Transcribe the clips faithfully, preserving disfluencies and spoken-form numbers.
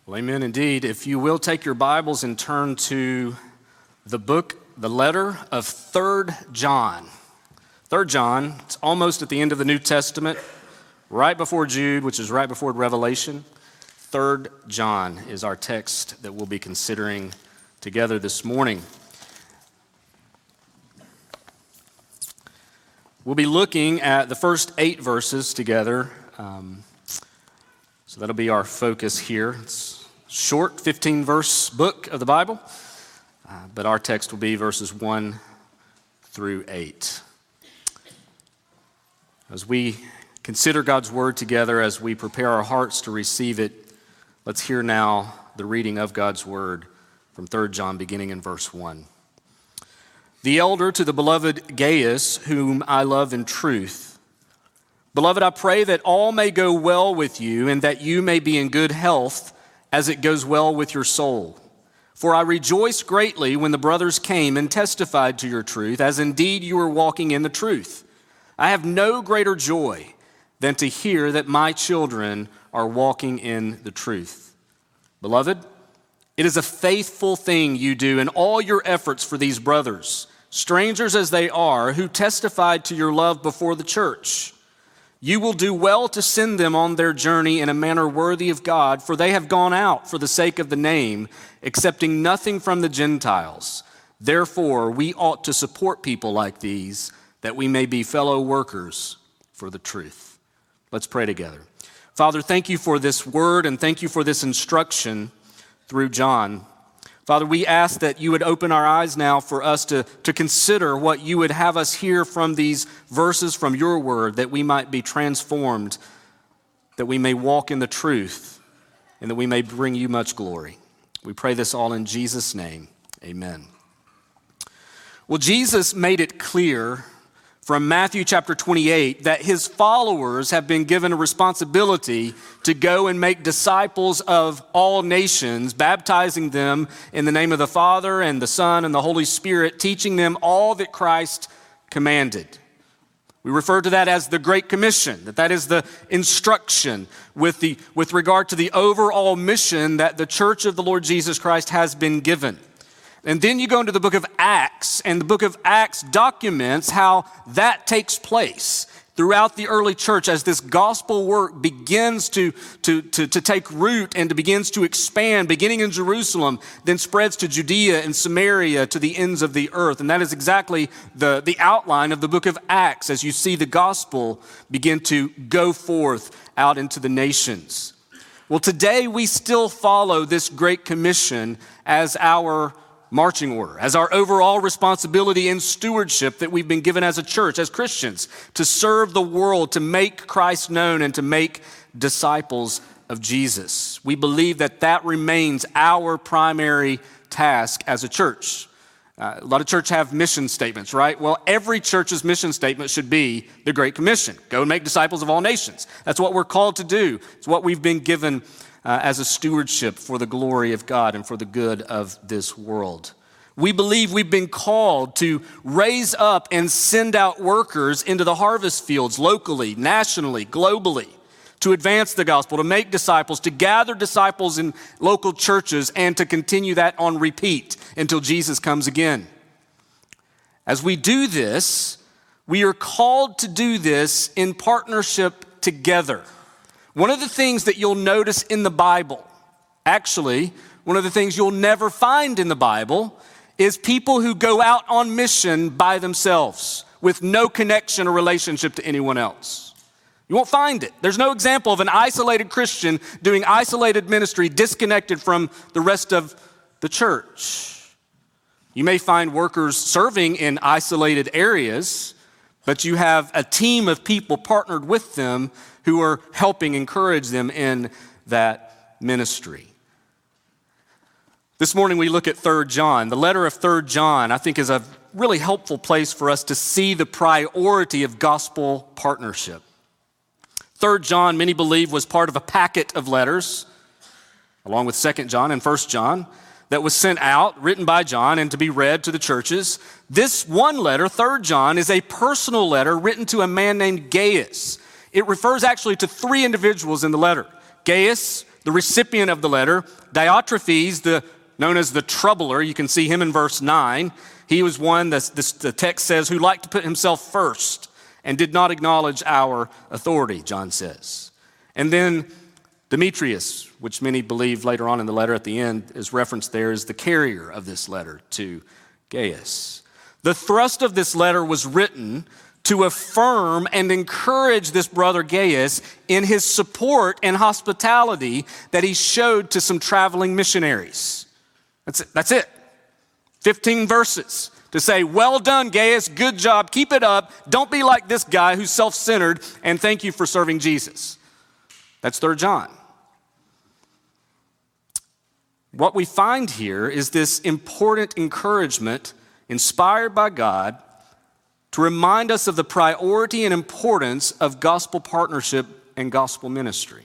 Well, amen indeed. If you will take your Bibles and turn to the book, the letter of Third John. Third John, it's almost at the end of the New Testament, right before Jude, which is right before Revelation. Third John is our text that we'll be considering together this morning. We'll be looking at the first eight verses together. Um, so that'll be our focus here. It's a short fifteen-verse book of the Bible, uh, but our text will be verses one through eight. As we consider God's word together, as we prepare our hearts to receive it, let's hear now the reading of God's word from Third John, beginning in verse one. The elder to the beloved Gaius, whom I love in truth. Beloved, I pray that all may go well with you and that you may be in good health as it goes well with your soul. For I rejoiced greatly when the brothers came and testified to your truth, as indeed you are walking in the truth. I have no greater joy than to hear that my children are walking in the truth. Beloved, it is a faithful thing you do in all your efforts for these brothers, strangers as they are, who testified to your love before the church. You will do well to send them on their journey in a manner worthy of God, for they have gone out for the sake of the name, accepting nothing from the Gentiles. Therefore, we ought to support people like these, that we may be fellow workers for the truth. Let's pray together. Father, thank you for this word and thank you for this instruction through John. Father, we ask that you would open our eyes now for us to, to consider what you would have us hear from these verses from your word, that we might be transformed, that we may walk in the truth, and that we may bring you much glory. We pray this all in Jesus' name. Amen. Well, Jesus made it clear from Matthew chapter twenty-eight that his followers have been given a responsibility to go and make disciples of all nations, baptizing them in the name of the Father and the Son and the Holy Spirit, teaching them all that Christ commanded. We refer to that as the Great Commission, that that is the instruction with the with regard to the overall mission that the Church of the Lord Jesus Christ has been given. And then you go into the book of Acts, and the book of Acts documents how that takes place throughout the early church as this gospel work begins to, to, to, to take root and to begins to expand, beginning in Jerusalem, then spreads to Judea and Samaria to the ends of the earth. And that is exactly the, the outline of the book of Acts as you see the gospel begin to go forth out into the nations. Well, today we still follow this Great Commission as our marching order, as our overall responsibility and stewardship that we've been given as a church, as Christians, to serve the world, to make Christ known and to make disciples of Jesus. We believe that that remains our primary task as a church. Uh, a lot of churches have mission statements, right? Well, every church's mission statement should be the Great Commission. Go and make disciples of all nations. That's what we're called to do. It's what we've been given Uh, as a stewardship for the glory of God and for the good of this world. We believe we've been called to raise up and send out workers into the harvest fields locally, nationally, globally, to advance the gospel, to make disciples, to gather disciples in local churches, and to continue that on repeat until Jesus comes again. As we do this, we are called to do this in partnership together. One of the things that you'll notice in the Bible, actually, one of the things you'll never find in the Bible is people who go out on mission by themselves with no connection or relationship to anyone else. You won't find it. There's no example of an isolated Christian doing isolated ministry disconnected from the rest of the church. You may find workers serving in isolated areas, but you have a team of people partnered with them who are helping encourage them in that ministry. This morning we look at Third John. The letter of Third John, I think, is a really helpful place for us to see the priority of gospel partnership. Third John, many believe, was part of a packet of letters, along with Second John and First John, that was sent out, written by John, and to be read to the churches. This one letter, Third John, is a personal letter written to a man named Gaius. It refers actually to three individuals in the letter: Gaius, The recipient of the letter, Diotrephes, the, known as the troubler, you can see him in verse nine. He was one, that this, the text says, who liked to put himself first and did not acknowledge our authority, John says. And then Demetrius, which many believe later on in the letter at the end is referenced there, is the carrier of this letter to Gaius. The thrust of this letter was written to affirm and encourage this brother Gaius in his support and hospitality that he showed to some traveling missionaries. That's it. That's it. fifteen verses to say, well done, Gaius, good job, keep it up. Don't be like this guy who's self-centered, and thank you for serving Jesus. That's Third John. What we find here is this important encouragement inspired by God to remind us of the priority and importance of gospel partnership and gospel ministry.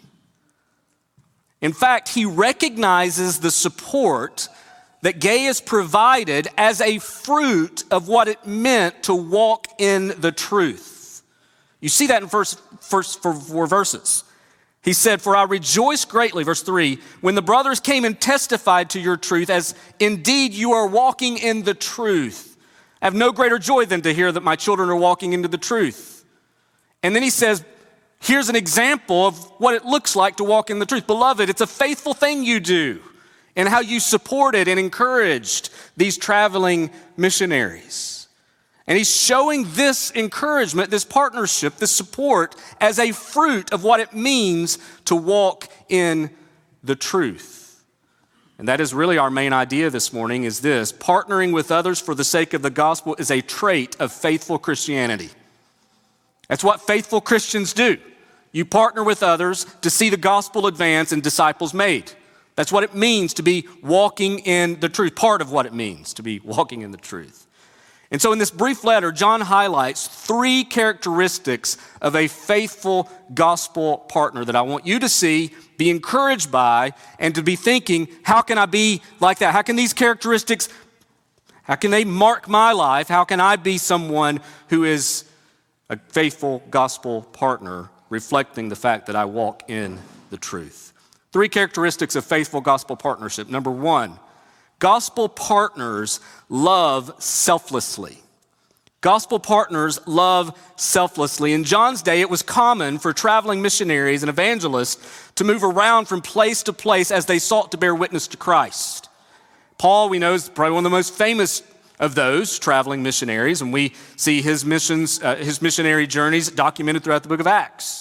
In fact, he recognizes the support that Gaius provided as a fruit of what it meant to walk in the truth. You see that in first, first four, four verses. He said, for I rejoice greatly, verse three, when the brothers came and testified to your truth, as indeed you are walking in the truth. I have no greater joy than to hear that my children are walking into the truth. And then he says, here's an example of what it looks like to walk in the truth. Beloved, it's a faithful thing you do and how you supported and encouraged these traveling missionaries. And he's showing this encouragement, this partnership, this support as a fruit of what it means to walk in the truth. And that is really our main idea this morning is this: partnering with others for the sake of the gospel is a trait of faithful Christianity. That's what faithful Christians do. You partner with others to see the gospel advance and disciples made. That's what it means to be walking in the truth, part of what it means to be walking in the truth. And so in this brief letter, John highlights three characteristics of a faithful gospel partner that I want you to see, be encouraged by, and to be thinking, how can I be like that? How can these characteristics, how can they mark my life? How can I be someone who is a faithful gospel partner, reflecting the fact that I walk in the truth? Three characteristics of faithful gospel partnership. Number one, gospel partners love selflessly. Gospel partners love selflessly. In John's day, it was common for traveling missionaries and evangelists to move around from place to place as they sought to bear witness to Christ. Paul, we know, is probably one of the most famous of those traveling missionaries, and we see his missions, uh, his missionary journeys documented throughout the book of Acts.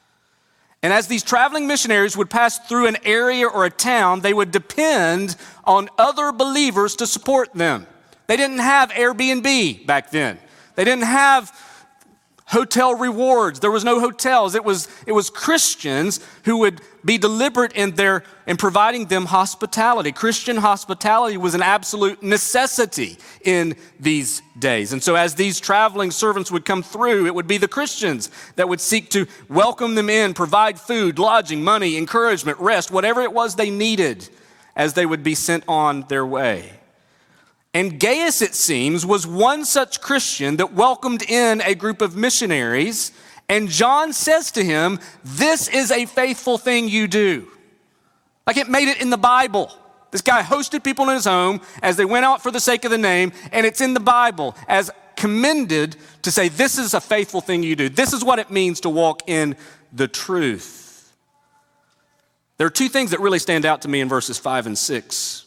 And as these traveling missionaries would pass through an area or a town, they would depend on other believers to support them. They didn't have Airbnb back then. They didn't have hotel rewards. There was no hotels. It was, it was Christians who would be deliberate in their in providing them hospitality. Christian hospitality was an absolute necessity in these days. And so as these traveling servants would come through, it would be the Christians that would seek to welcome them in, provide food, lodging, money, encouragement, rest, whatever it was they needed as they would be sent on their way. And Gaius, it seems, was one such Christian that welcomed in a group of missionaries, and John says to him, this is a faithful thing you do. Like it made it in the Bible. This guy hosted people in his home as they went out for the sake of the name, and it's in the Bible as commended to say, this is a faithful thing you do. This is what it means to walk in the truth. There are two things that really stand out to me in verses five and six.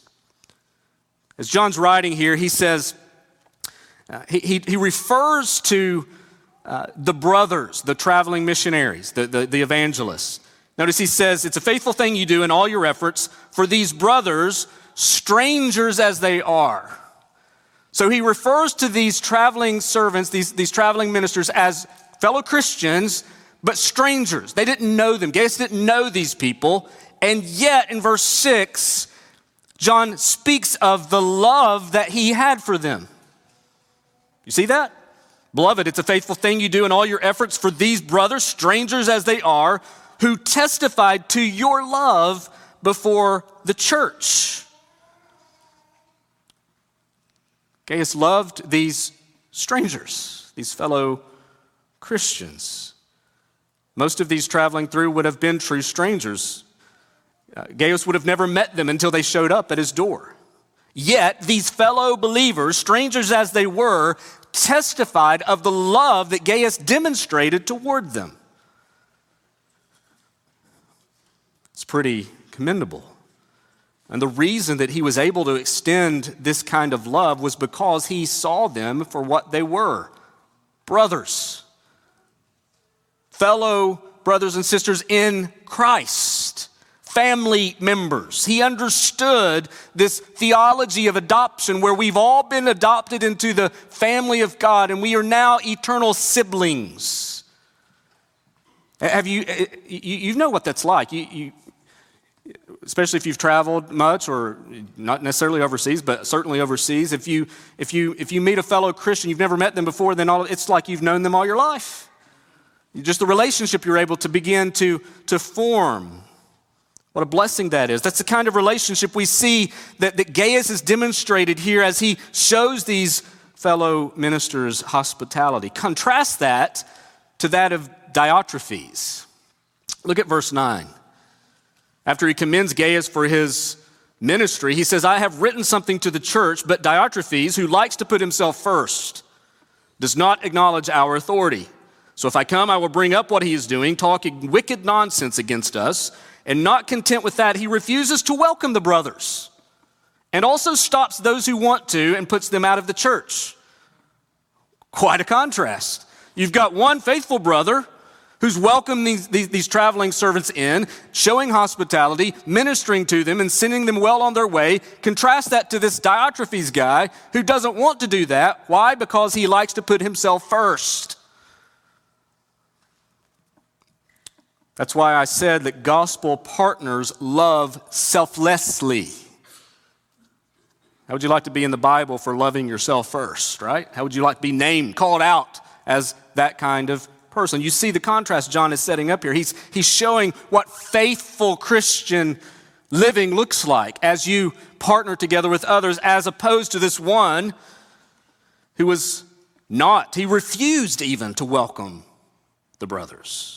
As John's writing here, he says, uh, he, he, he refers to uh, the brothers, the traveling missionaries, the, the, the evangelists. Notice he says, it's a faithful thing you do in all your efforts for these brothers, strangers as they are. So he refers to these traveling servants, these, these traveling ministers as fellow Christians, but strangers. They didn't know them. Gaius didn't know these people. And yet in verse six, John speaks of the love that he had for them. You see that? Beloved, it's a faithful thing you do in all your efforts for these brothers, strangers as they are, who testified to your love before the church. Gaius loved these strangers, these fellow Christians. Most of these traveling through would have been true strangers. Uh, Gaius would have never met them until they showed up at his door. Yet these fellow believers, strangers as they were, testified of the love that Gaius demonstrated toward them. It's pretty commendable. And the reason that he was able to extend this kind of love was because he saw them for what they were: brothers, fellow brothers and sisters in Christ, family members. He understood this theology of adoption where we've all been adopted into the family of God and we are now eternal siblings. Have you, you, you know what that's like. You, you, especially if you've traveled much, or not necessarily overseas, but certainly overseas. If you, if you, if you meet a fellow Christian, you've never met them before, then all, it's like you've known them all your life. Just the relationship you're able to begin to, to form. What a blessing that is. That's the kind of relationship we see that, that Gaius has demonstrated here as he shows these fellow ministers hospitality. Contrast that to that of Diotrephes. Look at verse nine. After he commends Gaius for his ministry, he says, I have written something to the church, but Diotrephes, who likes to put himself first, does not acknowledge our authority. So if I come, I will bring up what he is doing, talking wicked nonsense against us. And not content with that, he refuses to welcome the brothers and also stops those who want to and puts them out of the church. Quite a contrast. You've got one faithful brother who's welcomed these, these, these traveling servants in, showing hospitality, ministering to them, and sending them well on their way. Contrast that to this Diotrephes guy who doesn't want to do that. Why? Because he likes to put himself first. That's why I said that gospel partners love selflessly. How would you like to be in the Bible for loving yourself first, right? How would you like to be named, called out as that kind of person? You see the contrast John is setting up here. He's, he's showing what faithful Christian living looks like as you partner together with others, as opposed to this one who was not. He refused even to welcome the brothers.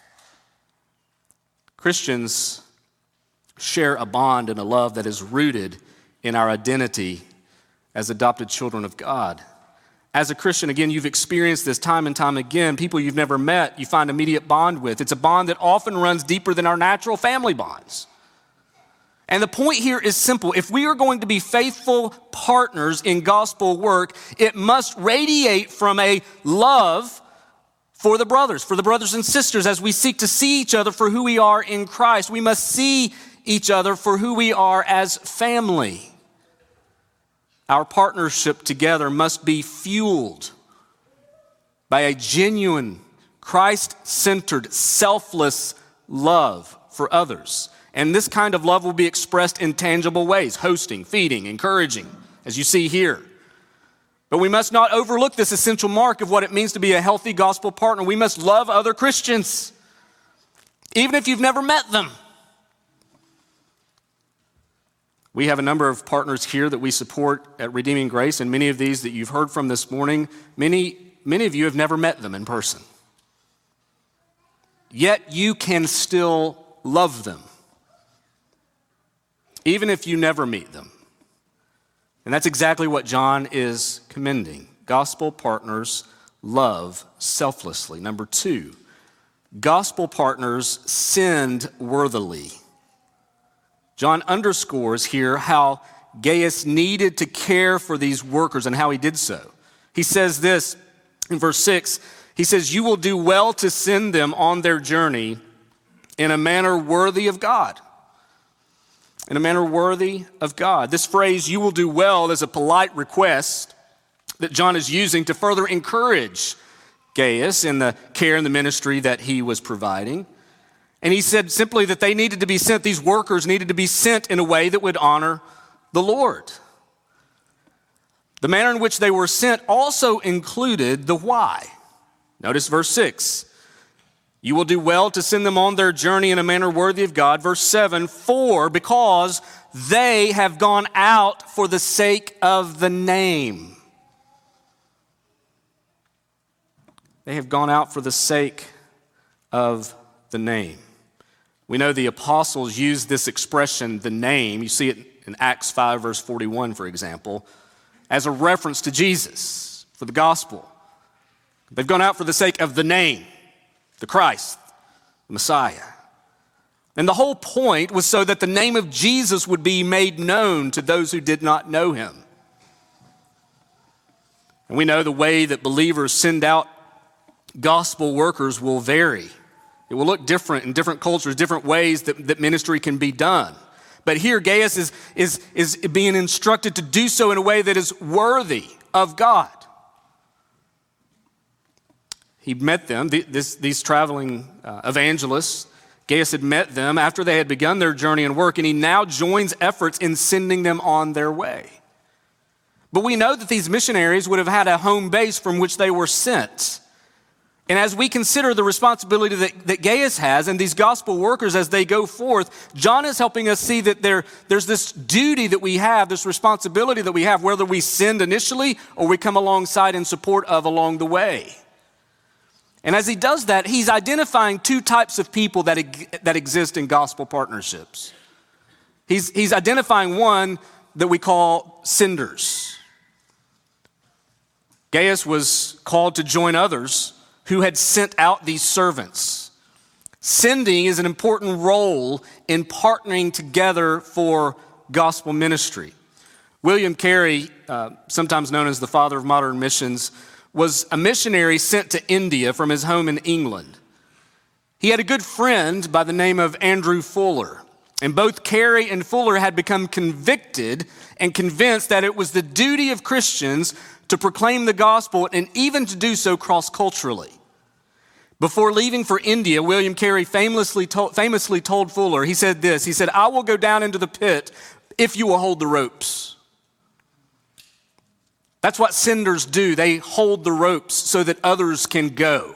Christians share a bond and a love that is rooted in our identity as adopted children of God. As a Christian, again, you've experienced this time and time again. People you've never met, you find immediate bond with. It's a bond that often runs deeper than our natural family bonds. And the point here is simple. If we are going to be faithful partners in gospel work, it must radiate from a love for the brothers, for the brothers and sisters, as we seek to see each other for who we are in Christ. We must see each other for who we are as family. Our partnership together must be fueled by a genuine, Christ-centered, selfless love for others. And this kind of love will be expressed in tangible ways: hosting, feeding, encouraging, as you see here. But we must not overlook this essential mark of what it means to be a healthy gospel partner. We must love other Christians, even if you've never met them. We have a number of partners here that we support at Redeeming Grace, and many of these that you've heard from this morning, many, many of you have never met them in person. Yet you can still love them, even if you never meet them. And that's exactly what John is commending. Gospel partners love selflessly. Number two, gospel partners sinned worthily. John underscores here how Gaius needed to care for these workers and how he did so. He says this in verse six. He says, you will do well to send them on their journey in a manner worthy of God. In a manner worthy of God. This phrase, you will do well, is a polite request that John is using to further encourage Gaius in the care and the ministry that he was providing. And he said simply that they needed to be sent, these workers needed to be sent in a way that would honor the Lord. The manner in which they were sent also included the why. Notice verse six. You will do well to send them on their journey in a manner worthy of God. Verse seven, for, because they have gone out for the sake of the name. They have gone out for the sake of the name. We know the apostles used this expression, the name, you see it in Acts five, verse forty-one, for example, as a reference to Jesus for the gospel. They've gone out for the sake of the name, the Christ, the Messiah. And the whole point was so that the name of Jesus would be made known to those who did not know him. And we know the way that believers send out gospel workers will vary. It will look different in different cultures, different ways that, that ministry can be done. But here Gaius is, is, is being instructed to do so in a way that is worthy of God. He met them, the, this, these traveling uh, evangelists. Gaius had met them after they had begun their journey and work, and he now joins efforts in sending them on their way. But we know that these missionaries would have had a home base from which they were sent. And as we consider the responsibility that, that Gaius has and these gospel workers as they go forth, John is helping us see that there, there's this duty that we have, this responsibility that we have, whether we send initially or we come alongside in support of along the way. And as he does that, he's identifying two types of people that, that exist in gospel partnerships. He's, he's identifying one that we call senders. Gaius was called to join others who had sent out these servants. Sending is an important role in partnering together for gospel ministry. William Carey, uh, sometimes known as the father of modern missions, was a missionary sent to India from his home in England. He had a good friend by the name of Andrew Fuller, and both Carey and Fuller had become convicted and convinced that it was the duty of Christians to proclaim the gospel and even to do so cross-culturally. Before leaving for India, William Carey famously told, famously told Fuller, he said this, he said, "I will go down into the pit if you will hold the ropes." That's what senders do. They hold the ropes so that others can go.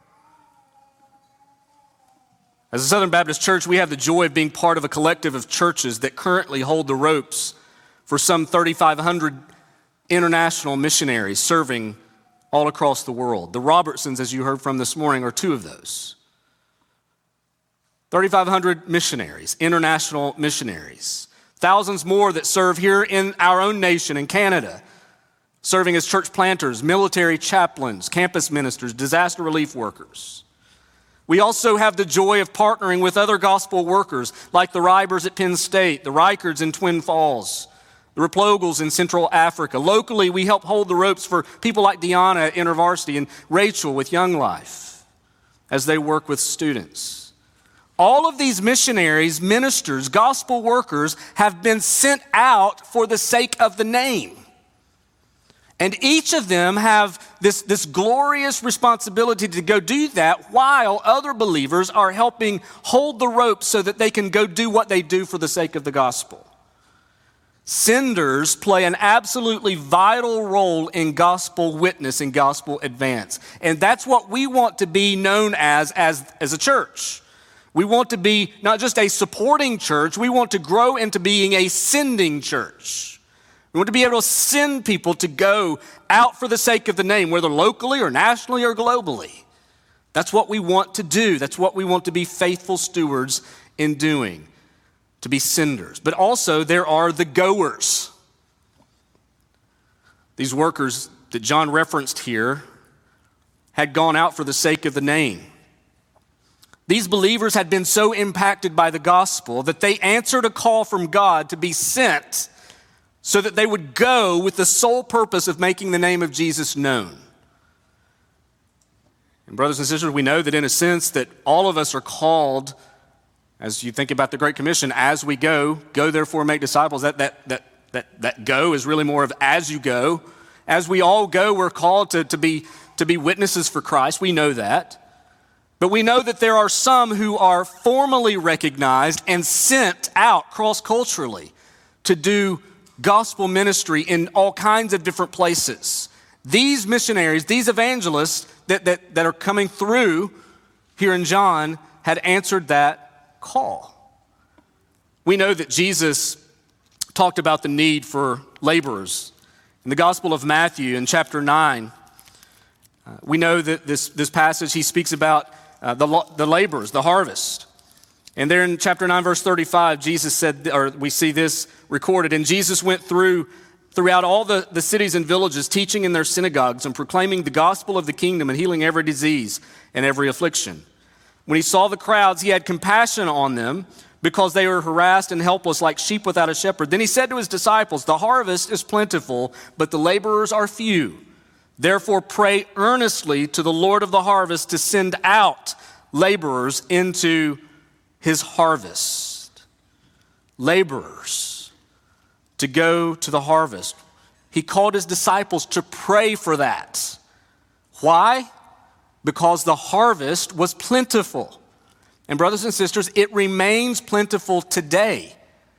As a Southern Baptist Church, we have the joy of being part of a collective of churches that currently hold the ropes for some thirty-five hundred international missionaries serving all across the world. The Robertsons, as you heard from this morning, are two of those. thirty-five hundred missionaries, international missionaries. Thousands more that serve here in our own nation, in Canada, serving as church planters, military chaplains, campus ministers, disaster relief workers. We also have the joy of partnering with other gospel workers like the Rybers at Penn State, the Reikards in Twin Falls, the Replogels in Central Africa. Locally, we help hold the ropes for people like Deanna at InterVarsity and Rachel with Young Life as they work with students. All of these missionaries, ministers, gospel workers have been sent out for the sake of the name. And each of them have this, this glorious responsibility to go do that while other believers are helping hold the ropes so that they can go do what they do for the sake of the gospel. Senders play an absolutely vital role in gospel witness and gospel advance. And that's what we want to be known as, as, as a church. We want to be not just a supporting church, we want to grow into being a sending church. We want to be able to send people to go out for the sake of the name, whether locally or nationally or globally. That's what we want to do. That's what we want to be faithful stewards in doing, to be senders. But also there are the goers. These workers that John referenced here had gone out for the sake of the name. These believers had been so impacted by the gospel that they answered a call from God to be sent so that they would go with the sole purpose of making the name of Jesus known. And brothers and sisters, we know that in a sense that all of us are called, as you think about the Great Commission, as we go, go therefore make disciples. That, that, that, that, that go is really more of as you go. As we all go, we're called to, to, be, to be witnesses for Christ. We know that. But we know that there are some who are formally recognized and sent out cross-culturally to do gospel ministry in all kinds of different places. These missionaries, these evangelists that, that, that are coming through here in John had answered that call. We know that Jesus talked about the need for laborers. In the Gospel of Matthew in chapter nine, uh, we know that this, this passage, he speaks about uh, the, the laborers, the harvest. And there in chapter nine, verse thirty-five, Jesus said, or we see this recorded, and Jesus went through throughout all the, the cities and villages, teaching in their synagogues and proclaiming the gospel of the kingdom and healing every disease and every affliction. When he saw the crowds, he had compassion on them because they were harassed and helpless like sheep without a shepherd. Then he said to his disciples, the harvest is plentiful, but the laborers are few. Therefore pray earnestly to the Lord of the harvest to send out laborers into his harvest. Laborers to go to the harvest. He called his disciples to pray for that. Why? Because the harvest was plentiful. And brothers and sisters, it remains plentiful today.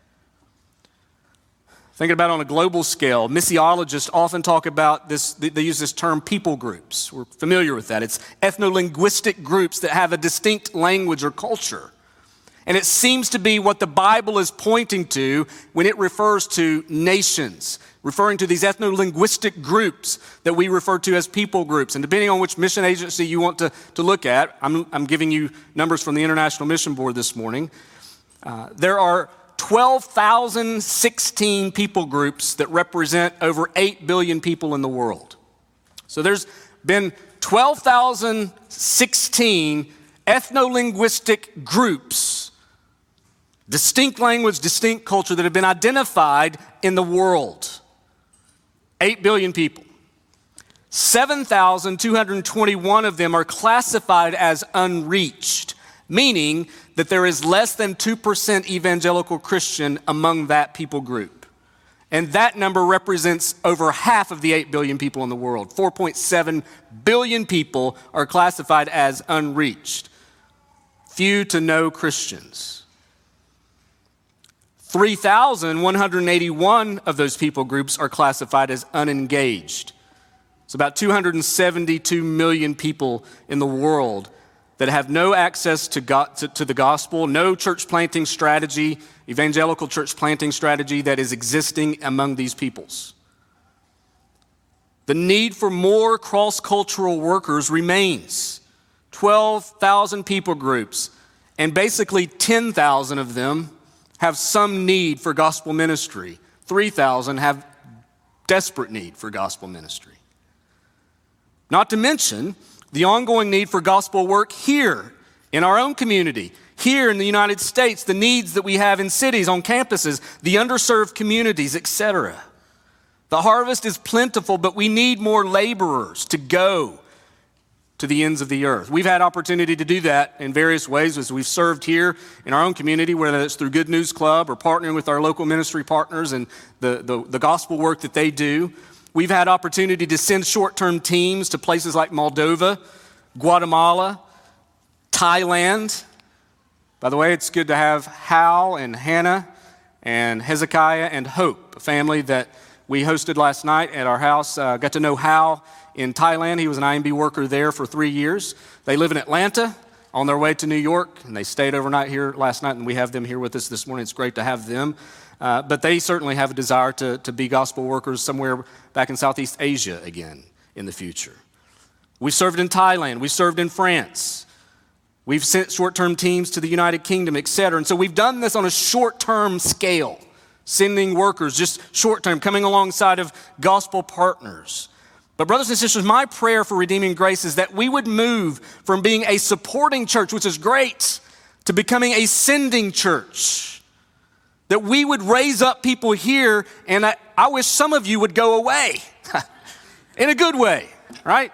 Thinking about it on a global scale, missiologists often talk about this, they use this term people groups. We're familiar with that. It's ethno-linguistic groups that have a distinct language or culture. And it seems to be what the Bible is pointing to when it refers to nations, referring to these ethno-linguistic groups that we refer to as people groups. And depending on which mission agency you want to, to look at, I'm, I'm giving you numbers from the International Mission Board this morning. Uh, there are twelve thousand sixteen people groups that represent over eight billion people in the world. So there's been twelve thousand sixteen ethno-linguistic groups, distinct language, distinct culture that have been identified in the world. eight billion people. seven thousand two hundred twenty-one of them are classified as unreached, meaning that there is less than two percent evangelical Christian among that people group. And that number represents over half of the eight billion people in the world. four point seven billion people are classified as unreached. Few to no Christians. three thousand one hundred eighty-one of those people groups are classified as unengaged. It's about two hundred seventy-two million people in the world that have no access to, God, to, to the gospel, no church planting strategy, evangelical church planting strategy that is existing among these peoples. The need for more cross-cultural workers remains. twelve thousand people groups, and basically ten thousand of them have some need for gospel ministry. three thousand have desperate need for gospel ministry. Not to mention the ongoing need for gospel work here in our own community, here in the United States, the needs that we have in cities, on campuses, the underserved communities, et cetera. The harvest is plentiful, but we need more laborers to go to the ends of the earth. We've had opportunity to do that in various ways as we've served here in our own community, whether it's through Good News Club or partnering with our local ministry partners and the, the, the gospel work that they do. We've had opportunity to send short-term teams to places like Moldova, Guatemala, Thailand. By the way, it's good to have Hal and Hannah and Hezekiah and Hope, a family that we hosted last night at our house. Uh, got to know Hal in Thailand. He was an I M B worker there for three years. They live in Atlanta on their way to New York, and they stayed overnight here last night, and we have them here with us this morning. It's great to have them. Uh, but they certainly have a desire to, to be gospel workers somewhere back in Southeast Asia again in the future. We served in Thailand. We served in France. We've sent short-term teams to the United Kingdom, et cetera. And so we've done this on a short-term scale, sending workers just short-term, coming alongside of gospel partners. But brothers and sisters, my prayer for Redeeming Grace is that we would move from being a supporting church, which is great, to becoming a sending church. That we would raise up people here, and I, I wish some of you would go away in a good way, right?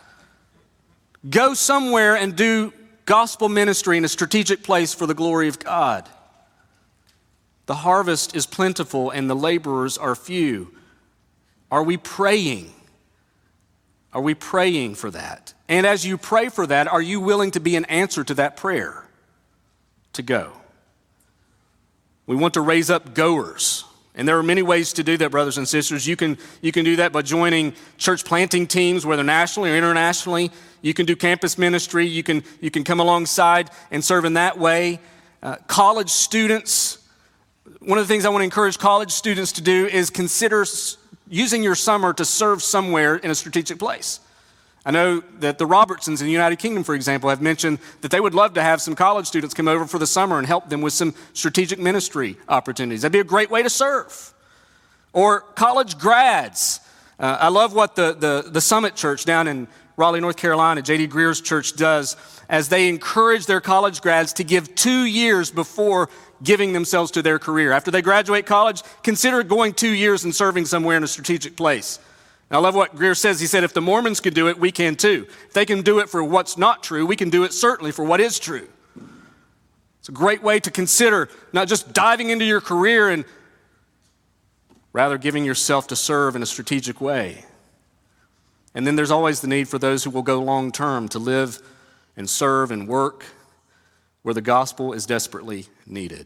Go somewhere and do gospel ministry in a strategic place for the glory of God. The harvest is plentiful and the laborers are few. Are we praying? Are we praying for that? And as you pray for that, are you willing to be an answer to that prayer? To go. We want to raise up goers. And there are many ways to do that, brothers and sisters. You can, you can do that by joining church planting teams, whether nationally or internationally. You can do campus ministry. You can, you can come alongside and serve in that way. Uh, college students, one of the things I want to encourage college students to do is consider using your summer to serve somewhere in a strategic place. I know that the Robertsons in the United Kingdom, for example, have mentioned that they would love to have some college students come over for the summer and help them with some strategic ministry opportunities. That'd be a great way to serve. Or college grads. Uh, I love what the, the, the Summit Church down in Raleigh, North Carolina, J D Greer's church does as they encourage their college grads to give two years before giving themselves to their career. After they graduate college, consider going two years and serving somewhere in a strategic place. And I love what Greer says. He said, if the Mormons could do it, we can too. If they can do it for what's not true, we can do it certainly for what is true. It's a great way to consider not just diving into your career and rather giving yourself to serve in a strategic way. And then there's always the need for those who will go long term to live and serve and work where the gospel is desperately needed.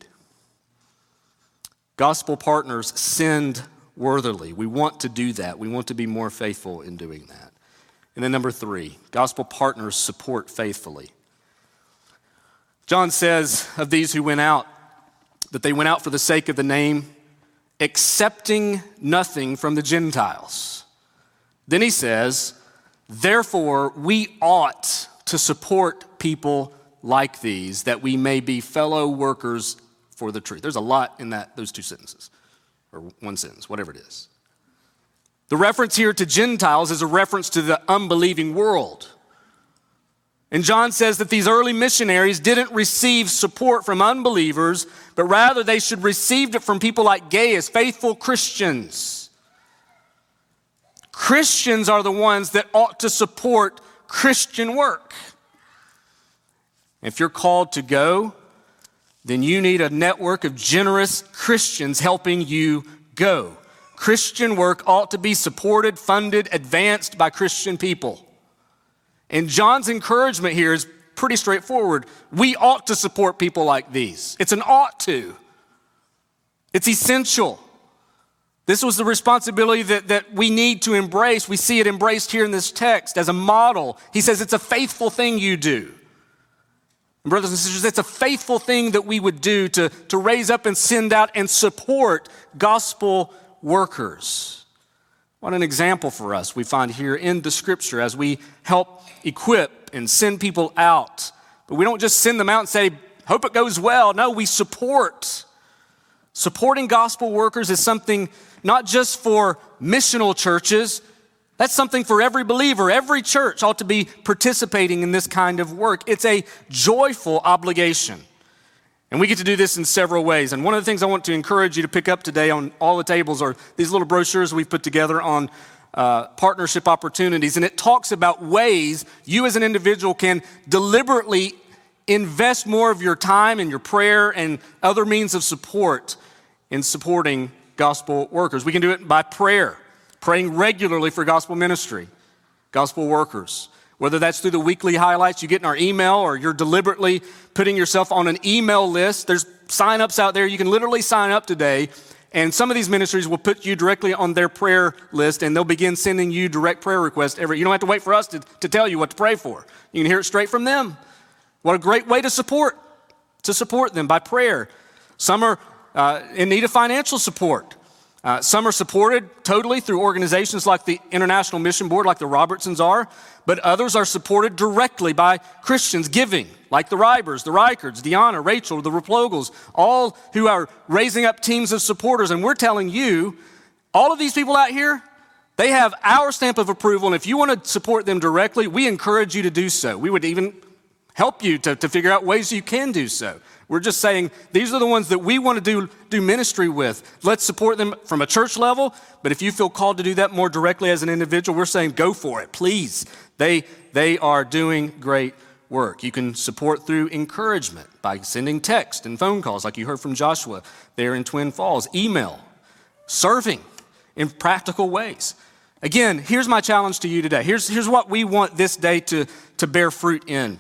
Gospel partners send worthily. We want to do that. We want to be more faithful in doing that. And then number three, gospel partners support faithfully. John says of these who went out, that they went out for the sake of the name, accepting nothing from the Gentiles. Then he says, therefore we ought to support people like these, that we may be fellow workers for the truth. There's a lot in that those two sentences, or one sentence, whatever it is. The reference here to Gentiles is a reference to the unbelieving world. And John says that these early missionaries didn't receive support from unbelievers, but rather they should receive it from people like Gaius, faithful Christians. Christians are the ones that ought to support Christian work. If you're called to go, then you need a network of generous Christians helping you go. Christian work ought to be supported, funded, advanced by Christian people. And John's encouragement here is pretty straightforward. We ought to support people like these. It's an ought to. It's essential. This was the responsibility that, that we need to embrace. We see it embraced here in this text as a model. He says it's a faithful thing you do. And brothers and sisters, it's a faithful thing that we would do to, to raise up and send out and support gospel workers. What an example for us we find here in the scripture as we help equip and send people out. But we don't just send them out and say, hope it goes well. No, we support. Supporting gospel workers is something not just for missional churches. That's something for every believer. Every church ought to be participating in this kind of work. It's a joyful obligation. And we get to do this in several ways. And one of the things I want to encourage you to pick up today on all the tables are these little brochures we've put together on uh, partnership opportunities. And it talks about ways you as an individual can deliberately invest more of your time and your prayer and other means of support in supporting gospel workers. We can do it by prayer, praying regularly for gospel ministry, gospel workers. Whether that's through the weekly highlights you get in our email or you're deliberately putting yourself on an email list. There's sign-ups out there. You can literally sign up today, and some of these ministries will put you directly on their prayer list, and they'll begin sending you direct prayer requests every. You don't have to wait for us to, to tell you what to pray for. You can hear it straight from them. What a great way to support, to support them by prayer. Some are uh, in need of financial support. Uh, some are supported totally through organizations like the International Mission Board, like the Robertsons are, but others are supported directly by Christians giving, like the Rybers, the Reicherts, Deanna, Rachel, the Replogels, all who are raising up teams of supporters. And we're telling you, all of these people out here, they have our stamp of approval, and if you want to support them directly, we encourage you to do so. We would even help you to, to figure out ways you can do so. We're just saying these are the ones that we want to do, do ministry with. Let's support them from a church level, but if you feel called to do that more directly as an individual, we're saying go for it, please. They, they are doing great work. You can support through encouragement by sending text and phone calls like you heard from Joshua there in Twin Falls, email, serving in practical ways. Again, here's my challenge to you today. Here's, here's what we want this day to, to bear fruit in.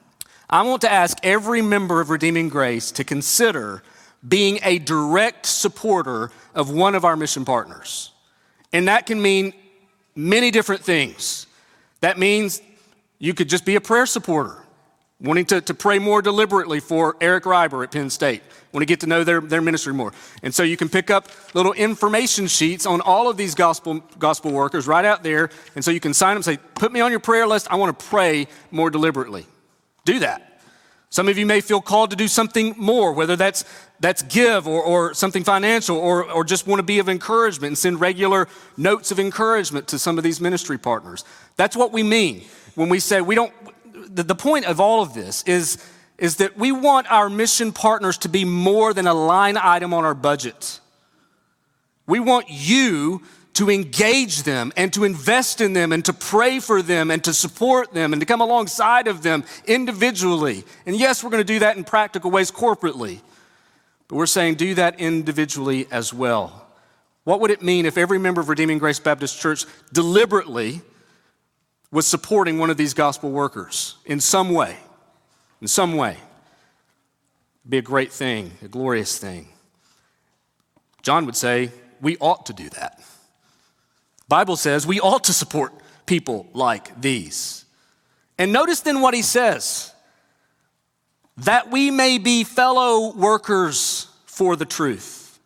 I want to ask every member of Redeeming Grace to consider being a direct supporter of one of our mission partners. And that can mean many different things. That means you could just be a prayer supporter. wanting to, to pray more deliberately for Eric Reiber at Penn State, want to get to know their, their ministry more. And so you can pick up little information sheets on all of these gospel gospel workers right out there. And so you can sign them and say, put me on your prayer list. I want to pray more deliberately. Do that. Some of you may feel called to do something more, whether that's that's give or, or something financial or, or just want to be of encouragement and send regular notes of encouragement to some of these ministry partners. That's what we mean when we say we don't, the, the point of all of this is, is that we want our mission partners to be more than a line item on our budget. We want you to engage them and to invest in them and to pray for them and to support them and to come alongside of them individually. And yes, we're going to do that in practical ways corporately, but we're saying do that individually as well. What would it mean if every member of Redeeming Grace Baptist Church deliberately was supporting one of these gospel workers in some way? In some way. It'd be a great thing, a glorious thing. John would say we ought to do that. The Bible says we ought to support people like these. And notice then what he says, that we may be fellow workers for the truth.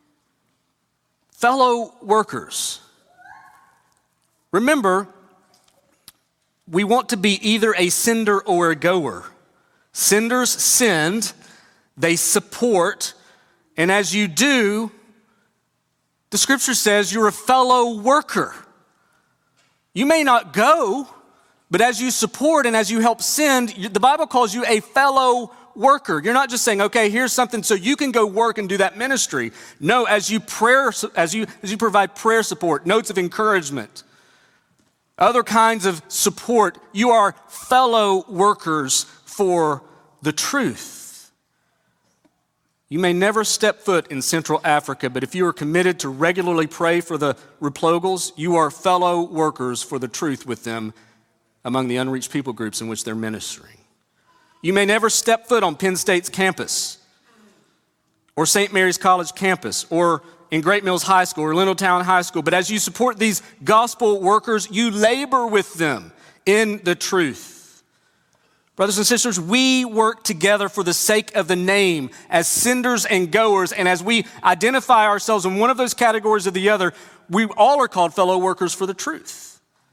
Fellow workers. Remember, we want to be either a sender or a goer. Senders send, they support, and as you do, the scripture says you're a fellow worker. You may not go, but as you support and as you help send, the Bible calls you a fellow worker. You're not just saying, okay, here's something so you can go work and do that ministry. No, as you prayer, as you as you provide prayer support, notes of encouragement, other kinds of support, you are fellow workers for the truth. You may never step foot in Central Africa, but if you are committed to regularly pray for the Replogals, you are fellow workers for the truth with them among the unreached people groups in which they're ministering. You may never step foot on Penn State's campus or Saint Mary's College campus or in Great Mills High School or Lindelltown High School, but as you support these gospel workers, you labor with them in the truth. Brothers and sisters, we work together for the sake of the name as senders and goers, and as we identify ourselves in one of those categories or the other, we all are called fellow workers for the truth.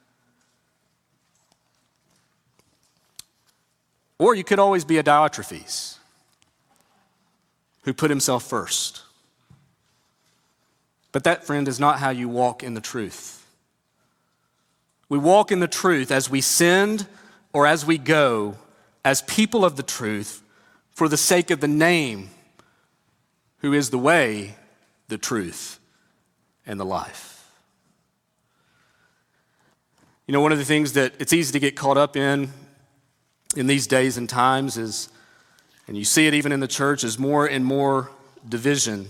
Or you could always be a Diotrephes who put himself first. But that, friend, is not how you walk in the truth. We walk in the truth as we send or as we go as people of the truth for the sake of the name who is the way, the truth, and the life. You know, one of the things that it's easy to get caught up in in these days and times is, and you see it even in the church, is more and more division.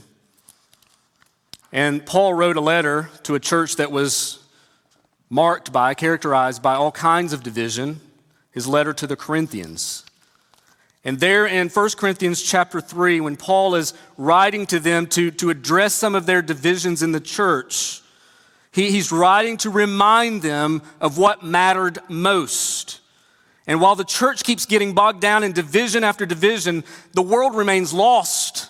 And Paul wrote a letter to a church that was marked by, characterized by all kinds of division, his letter to the Corinthians. And there in First Corinthians chapter three, when Paul is writing to them to, to address some of their divisions in the church, he, he's writing to remind them of what mattered most. And while the church keeps getting bogged down in division after division, the world remains lost.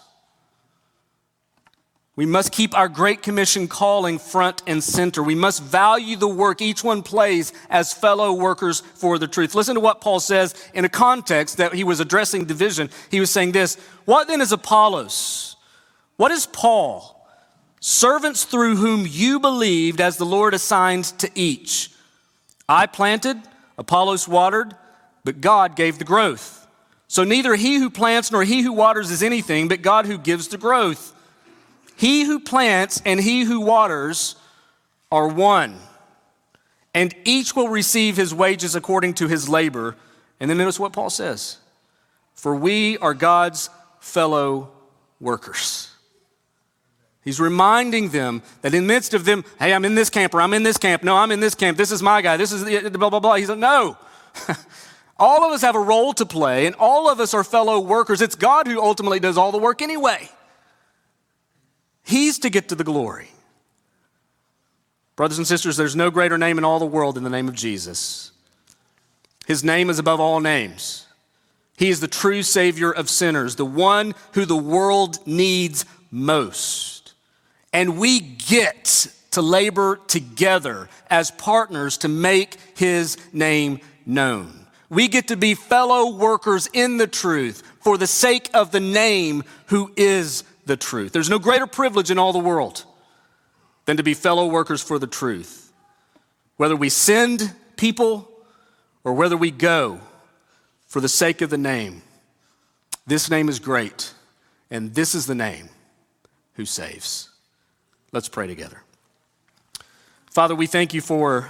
We must keep our Great Commission calling front and center. We must value the work each one plays as fellow workers for the truth. Listen to what Paul says in a context that he was addressing division. He was saying this, what then is Apollos? What is Paul? Servants through whom you believed as the Lord assigned to each. I planted, Apollos watered, but God gave the growth. So neither he who plants nor he who waters is anything, but God who gives the growth. He who plants and he who waters are one, and each will receive his wages according to his labor. And then notice what Paul says, for we are God's fellow workers. He's reminding them that in the midst of them, hey, I'm in this camp, or I'm in this camp. No, I'm in this camp. This is my guy. This is the blah, blah, blah. He's like, no. All of us have a role to play, and all of us are fellow workers. It's God who ultimately does all the work anyway. He's to get to the glory. Brothers and sisters, there's no greater name in all the world than the name of Jesus. His name is above all names. He is the true Savior of sinners, the one who the world needs most. And we get to labor together as partners to make his name known. We get to be fellow workers in the truth for the sake of the name who is the truth. There's no greater privilege in all the world than to be fellow workers for the truth. Whether we send people or whether we go for the sake of the name, this name is great, and this is the name who saves. Let's pray together. Father, we thank you for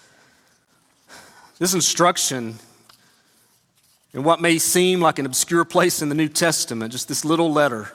this instruction in what may seem like an obscure place in the New Testament, just this little letter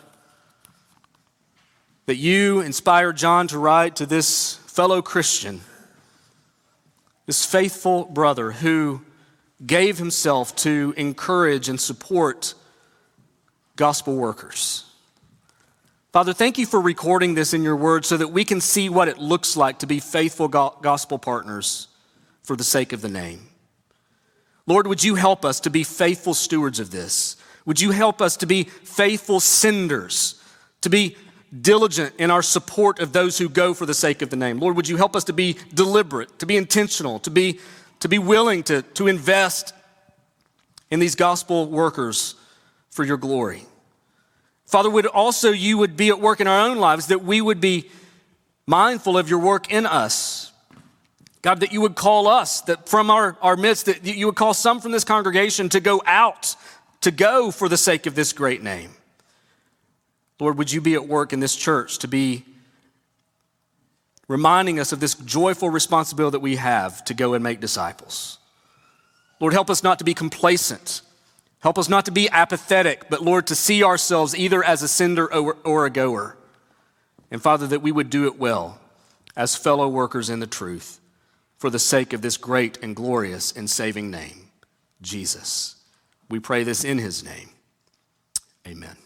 that you inspired John to write to this fellow Christian, this faithful brother who gave himself to encourage and support gospel workers. Father, thank you for recording this in your word so that we can see what it looks like to be faithful gospel partners for the sake of the name. Lord, would you help us to be faithful stewards of this? Would you help us to be faithful senders, to be diligent in our support of those who go for the sake of the name? Lord, would you help us to be deliberate, to be intentional, to be, to be willing to, to invest in these gospel workers for your glory? Father, would also you would be at work in our own lives, that we would be mindful of your work in us. God, that you would call us, that from our, our midst, that you would call some from this congregation to go out, to go for the sake of this great name. Lord, would you be at work in this church to be reminding us of this joyful responsibility that we have to go and make disciples. Lord, help us not to be complacent. Help us not to be apathetic, but Lord, to see ourselves either as a sender or, or a goer. And Father, that we would do it well as fellow workers in the truth for the sake of this great and glorious and saving name, Jesus. We pray this in his name. Amen.